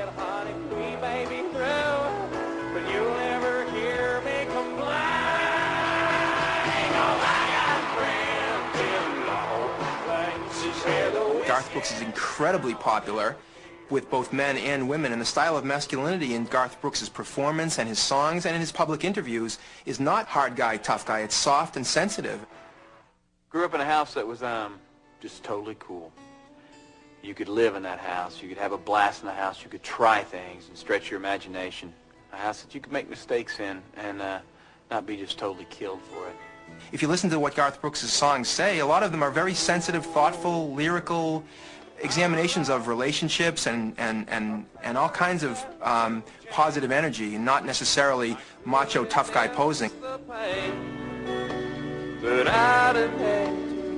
Garth Brooks is incredibly popular with both men and women, and the style of masculinity in Garth Brooks' performance and his songs and in his public interviews is not hard guy, tough guy. It's soft and sensitive. Grew up in a house that was um, just totally cool. You could live in that house. You could have a blast in the house. You could try things and stretch your imagination. A house that you could make mistakes in and uh, not be just totally killed for it. If you listen to what Garth Brooks' songs say, a lot of them are very sensitive, thoughtful, lyrical examinations of relationships and, and, and, and all kinds of um, positive energy, and not necessarily macho tough guy posing. But I'd have had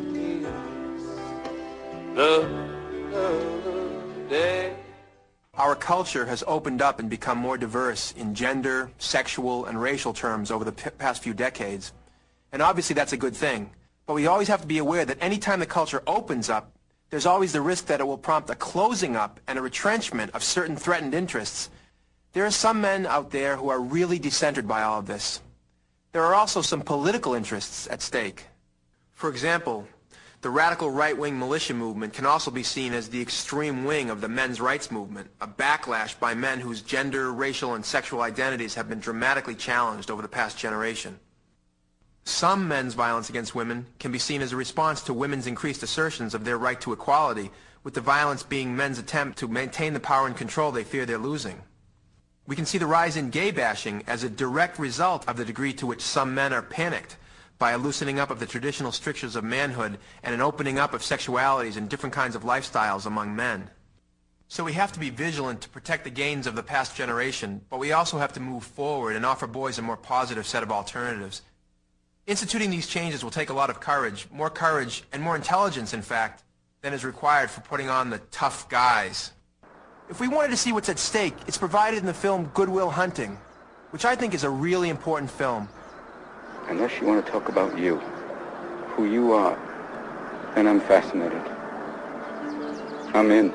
to the day. Our culture has opened up and become more diverse in gender, sexual, and racial terms over the p past few decades. And obviously that's a good thing. But we always have to be aware that any time the culture opens up, there's always the risk that it will prompt a closing up and a retrenchment of certain threatened interests. There are some men out there who are really decentered by all of this. There are also some political interests at stake. For example, the radical right-wing militia movement can also be seen as the extreme wing of the men's rights movement, a backlash by men whose gender, racial, and sexual identities have been dramatically challenged over the past generation. Some men's violence against women can be seen as a response to women's increased assertions of their right to equality, with the violence being men's attempt to maintain the power and control they fear they're losing. We can see the rise in gay bashing as a direct result of the degree to which some men are panicked by a loosening up of the traditional strictures of manhood and an opening up of sexualities and different kinds of lifestyles among men. So we have to be vigilant to protect the gains of the past generation, but we also have to move forward and offer boys a more positive set of alternatives. Instituting these changes will take a lot of courage, more courage and more intelligence, in fact, than is required for putting on the tough guys. If we wanted to see what's at stake, it's provided in the film Good Will Hunting, which I think is a really important film. Unless you want to talk about you, who you are, then I'm fascinated. I'm in.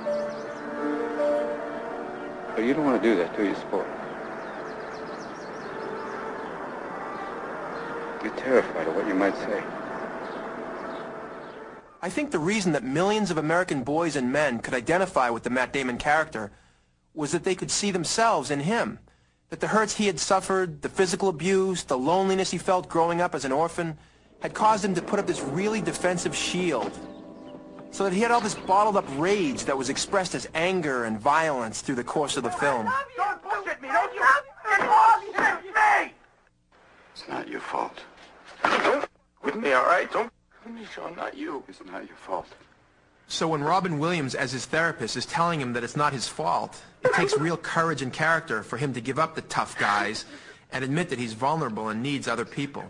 But you don't want to do that, do you, sport? You're terrified of what you might say. I think the reason that millions of American boys and men could identify with the Matt Damon character was that they could see themselves in him. That the hurts he had suffered, the physical abuse, the loneliness he felt growing up as an orphan, had caused him to put up this really defensive shield. So that he had all this bottled up rage that was expressed as anger and violence through the course of the film. Don't bullshit me, don't you? Get off me! It's not your fault. Don't with me, all right? Don't with me, Sean, not you. It's not your fault. So when Robin Williams, as his therapist, is telling him that it's not his fault, it takes real courage and character for him to give up the tough guys and admit that he's vulnerable and needs other people.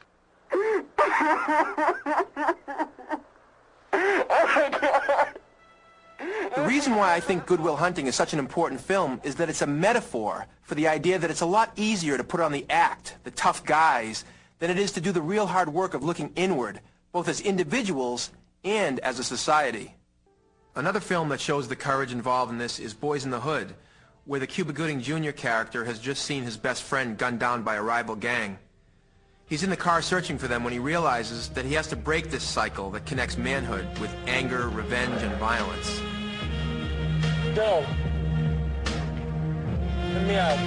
The reason why I think Good Will Hunting is such an important film is that it's a metaphor for the idea that it's a lot easier to put on the act, the tough guys, than it is to do the real hard work of looking inward, both as individuals and as a society. Another film that shows the courage involved in this is Boys in the Hood, where the Cuba Gooding Junior character has just seen his best friend gunned down by a rival gang. He's in the car searching for them when he realizes that he has to break this cycle that connects manhood with anger, revenge, and violence. Go. Let me out.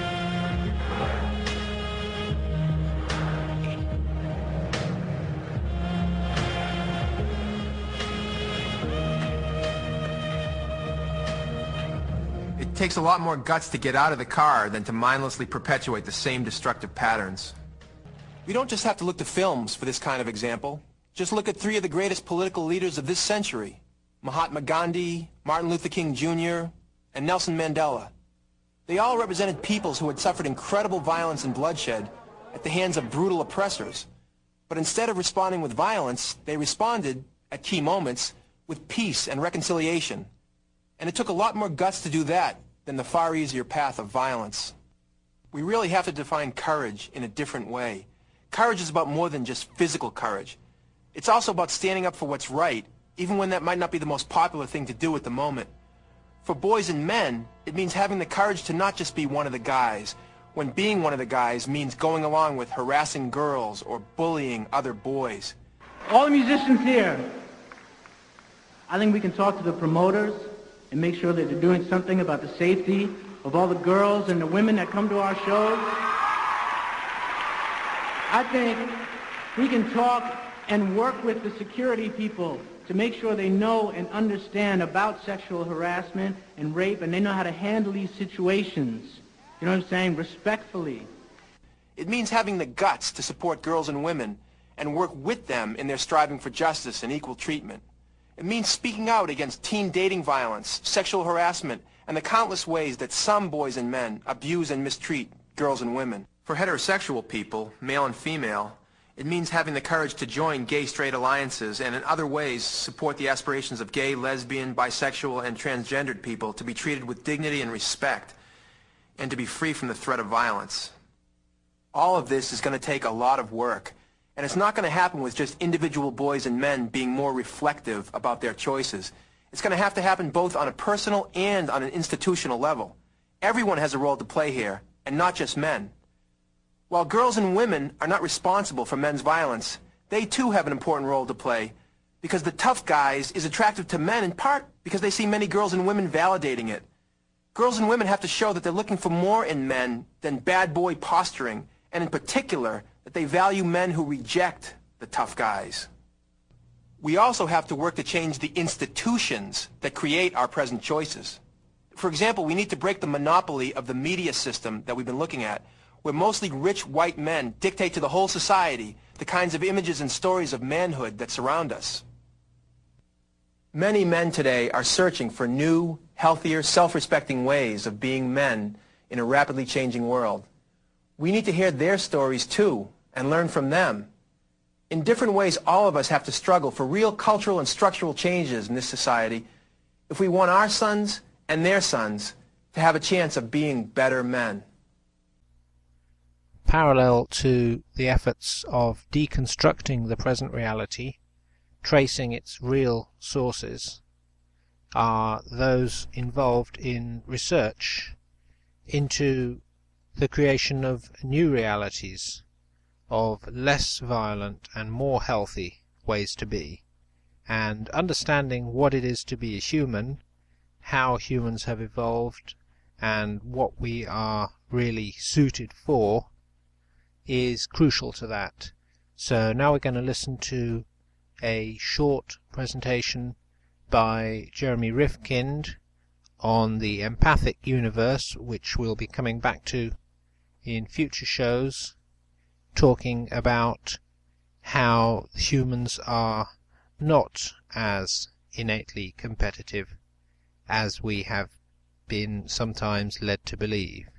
It takes a lot more guts to get out of the car than to mindlessly perpetuate the same destructive patterns. We don't just have to look to films for this kind of example. Just look at three of the greatest political leaders of this century: Mahatma Gandhi, Martin Luther King Junior, and Nelson Mandela. They all represented peoples who had suffered incredible violence and bloodshed at the hands of brutal oppressors. But instead of responding with violence, they responded, at key moments, with peace and reconciliation. And it took a lot more guts to do that than the far easier path of violence. We really have to define courage in a different way. Courage is about more than just physical courage. It's also about standing up for what's right, even when that might not be the most popular thing to do at the moment. For boys and men, it means having the courage to not just be one of the guys, when being one of the guys means going along with harassing girls or bullying other boys. All the musicians here, I think we can talk to the promoters and make sure that they're doing something about the safety of all the girls and the women that come to our shows. I think we can talk and work with the security people to make sure they know and understand about sexual harassment and rape, and they know how to handle these situations. You know what I'm saying? Respectfully. It means having the guts to support girls and women and work with them in their striving for justice and equal treatment. It means speaking out against teen dating violence, sexual harassment, and the countless ways that some boys and men abuse and mistreat girls and women. For heterosexual people, male and female, it means having the courage to join gay-straight alliances and in other ways support the aspirations of gay, lesbian, bisexual, and transgendered people to be treated with dignity and respect and to be free from the threat of violence. All of this is going to take a lot of work, and it's not going to happen with just individual boys and men being more reflective about their choices. It's going to have to happen both on a personal and on an institutional level. Everyone has a role to play here, and not just men. While girls and women are not responsible for men's violence, they too have an important role to play, because the tough guys is attractive to men in part because they see many girls and women validating it. Girls and women have to show that they're looking for more in men than bad boy posturing, and in particular, that they value men who reject the tough guys. We also have to work to change the institutions that create our present choices. For example, we need to break the monopoly of the media system that we've been looking at, where mostly rich white men dictate to the whole society the kinds of images and stories of manhood that surround us. Many men today are searching for new, healthier, self-respecting ways of being men in a rapidly changing world. We need to hear their stories too and learn from them. In different ways, all of us have to struggle for real cultural and structural changes in this society if we want our sons and their sons to have a chance of being better men. Parallel to the efforts of deconstructing the present reality, tracing its real sources, are those involved in research into the creation of new realities, of less violent and more healthy ways to be, and understanding what it is to be a human, how humans have evolved, and what we are really suited for, is crucial to that. So now we're going to listen to a short presentation by Jeremy Rifkind on the empathic universe, which we'll be coming back to in future shows, talking about how humans are not as innately competitive as we have been sometimes led to believe.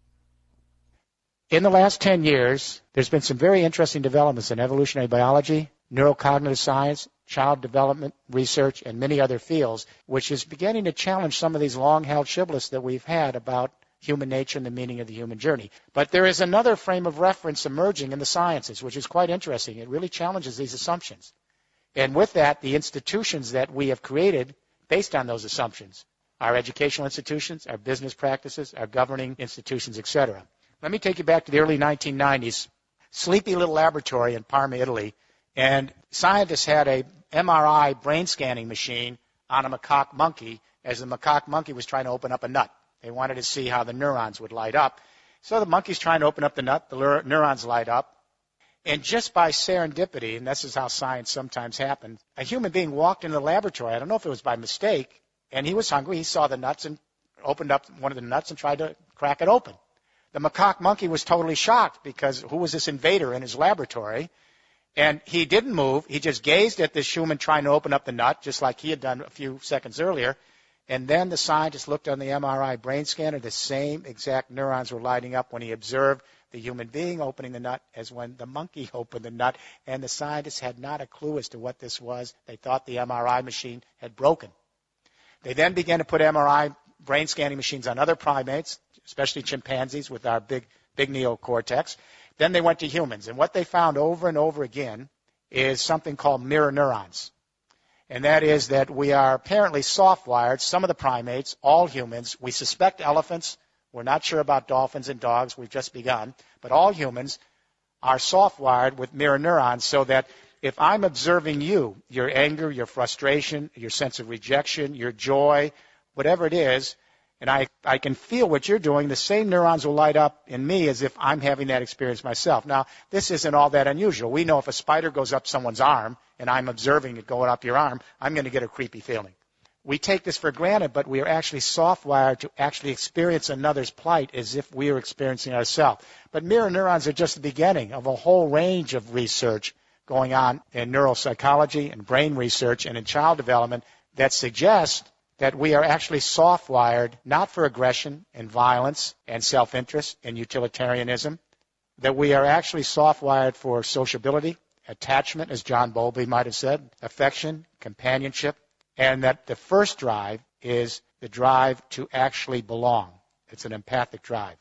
In the last ten years, there's been some very interesting developments in evolutionary biology, neurocognitive science, child development research, and many other fields, which is beginning to challenge some of these long-held shibboleths that we've had about human nature and the meaning of the human journey. But there is another frame of reference emerging in the sciences, which is quite interesting. It really challenges these assumptions. And with that, the institutions that we have created based on those assumptions, our educational institutions, our business practices, our governing institutions, et cetera. Let me take you back to the early nineteen nineties, sleepy little laboratory in Parma, Italy, and scientists had a M R I brain scanning machine on a macaque monkey as the macaque monkey was trying to open up a nut. They wanted to see how the neurons would light up. So the monkey's trying to open up the nut, the neurons light up, and just by serendipity, and this is how science sometimes happens, a human being walked into the laboratory. I don't know if it was by mistake, and he was hungry. He saw the nuts and opened up one of the nuts and tried to crack it open. The macaque monkey was totally shocked because who was this invader in his laboratory? And he didn't move. He just gazed at this human trying to open up the nut, just like he had done a few seconds earlier. And then the scientist looked on the M R I brain scanner. The same exact neurons were lighting up when he observed the human being opening the nut as when the monkey opened the nut. And the scientists had not a clue as to what this was. They thought the M R I machine had broken. They then began to put M R I brain scanning machines on other primates, especially chimpanzees with our big, big neocortex. Then they went to humans. And what they found over and over again is something called mirror neurons. And that is that we are apparently soft-wired, some of the primates, all humans. We suspect elephants. We're not sure about dolphins and dogs. We've just begun. But all humans are soft-wired with mirror neurons so that if I'm observing you, your anger, your frustration, your sense of rejection, your joy, whatever it is, and I, I can feel what you're doing, the same neurons will light up in me as if I'm having that experience myself. Now, this isn't all that unusual. We know if a spider goes up someone's arm and I'm observing it going up your arm, I'm going to get a creepy feeling. We take this for granted, but we are actually soft-wired to actually experience another's plight as if we are experiencing ourselves. But mirror neurons are just the beginning of a whole range of research going on in neuropsychology and brain research and in child development that suggests that we are actually soft-wired not for aggression and violence and self-interest and utilitarianism, that we are actually soft-wired for sociability, attachment, as John Bowlby might have said, affection, companionship, and that the first drive is the drive to actually belong. It's an empathic drive.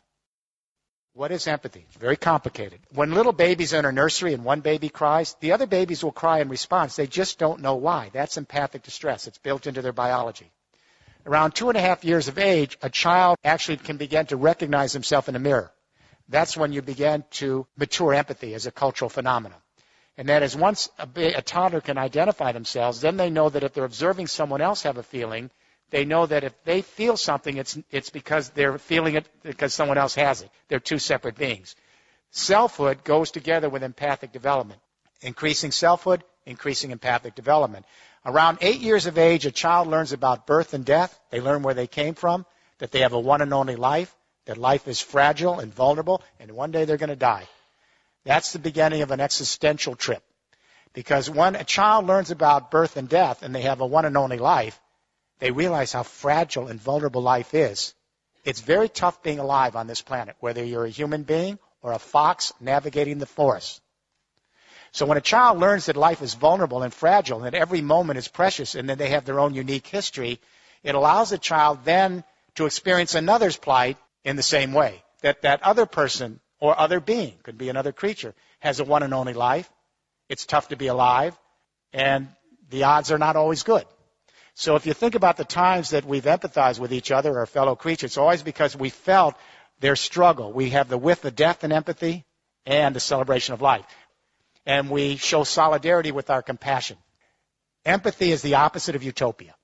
What is empathy? It's very complicated. When little babies are in a nursery and one baby cries, the other babies will cry in response. They just don't know why. That's empathic distress. It's built into their biology. Around two and a half years of age, a child actually can begin to recognize himself in a mirror. That's when you begin to mature empathy as a cultural phenomenon. And that is once a, a toddler can identify themselves, then they know that if they're observing someone else have a feeling, they know that if they feel something, it's, it's because they're feeling it because someone else has it. They're two separate beings. Selfhood goes together with empathic development. Increasing selfhood, increasing empathic development. Around eight years of age, a child learns about birth and death. They learn where they came from, that they have a one and only life, that life is fragile and vulnerable, and one day they're going to die. That's the beginning of an existential trip. Because when a child learns about birth and death and they have a one and only life, they realize how fragile and vulnerable life is. It's very tough being alive on this planet, whether you're a human being or a fox navigating the forest. So when a child learns that life is vulnerable and fragile and that every moment is precious and that they have their own unique history, it allows the child then to experience another's plight in the same way. That that other person or other being, could be another creature, has a one and only life. It's tough to be alive, and the odds are not always good. So if you think about the times that we've empathized with each other or fellow creatures, it's always because we felt their struggle. We have the width of death in empathy and the celebration of life. And we show solidarity with our compassion. Empathy is the opposite of utopia.